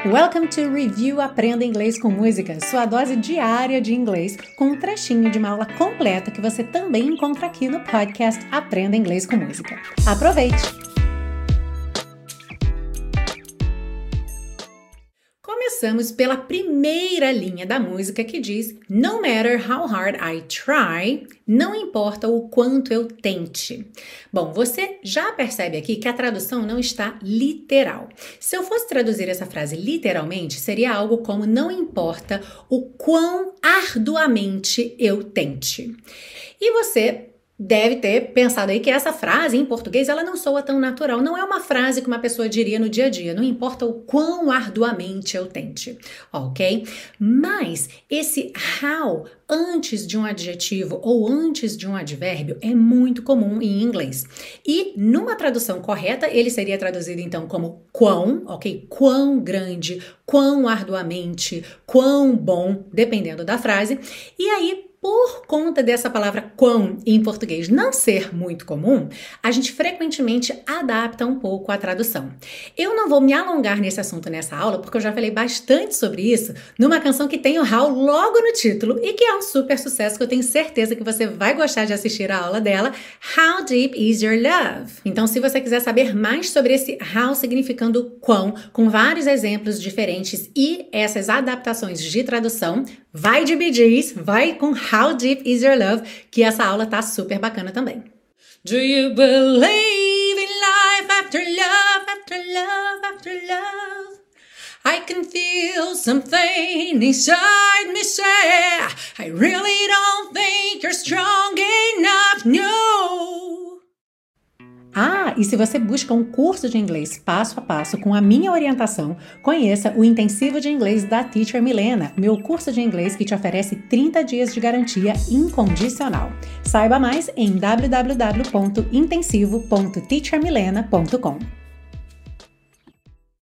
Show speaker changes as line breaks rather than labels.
Welcome to Review Aprenda Inglês com Música, sua dose diária de inglês com um trechinho de uma aula completa que você também encontra aqui no podcast Aprenda Inglês com Música. Aproveite! Começamos pela primeira linha da música que diz No matter how hard I try, não importa o quanto eu tente. Bom, você já percebe aqui que a tradução não está literal. Se eu fosse traduzir essa frase literalmente, seria algo como não importa o quão arduamente eu tente. E você deve ter pensado aí que essa frase em português ela não soa tão natural. Não é uma frase que uma pessoa diria no dia a dia. Não importa o quão arduamente eu tente, ok? Mas esse how antes de um adjetivo ou antes de um advérbio é muito comum em inglês. E numa tradução correta, ele seria traduzido então como quão, ok? Quão grande, quão arduamente, quão bom, dependendo da frase. E aí, por conta dessa palavra quão em português não ser muito comum, a gente frequentemente adapta um pouco a tradução. Eu não vou me alongar nesse assunto nessa aula, porque eu já falei bastante sobre isso numa canção que tem o how logo no título e que é um super sucesso que eu tenho certeza que você vai gostar de assistir a aula dela, How Deep Is Your Love? Então, se você quiser saber mais sobre esse how significando quão, com vários exemplos diferentes e essas adaptações de tradução, vai de Bee Gees, vai com How Deep Is Your Love, que essa aula tá super bacana também. Do you believe in life after love, after love, after love? I can feel something inside me say, I really don't think you're strong enough, no. Ah, e se você busca um curso de inglês passo a passo com a minha orientação, conheça o Intensivo de Inglês da Teacher Milena, meu curso de inglês que te oferece 30 dias de garantia incondicional. Saiba mais em www.intensivo.teachermilena.com.